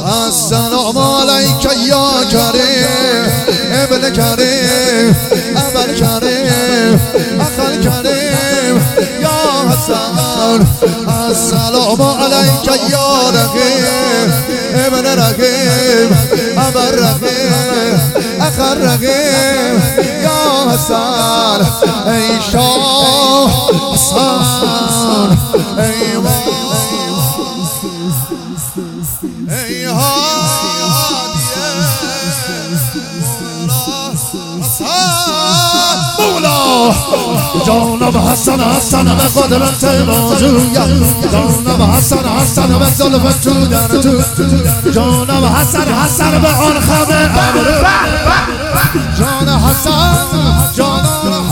السلام علیک یا کریم ابن کریم ابن کریم اخل کریم یا حسن السلام علیک یا رقیب ابن رقیب ابن رقیب اخل رقیب یا حسن ای شاه حسن ای ای مولا جانب حسن حسن به قدرت موجویا جانب حسن حسن به ظلف تو در تو جانب حسن حسن به آن خبر ابرو جان حسن جان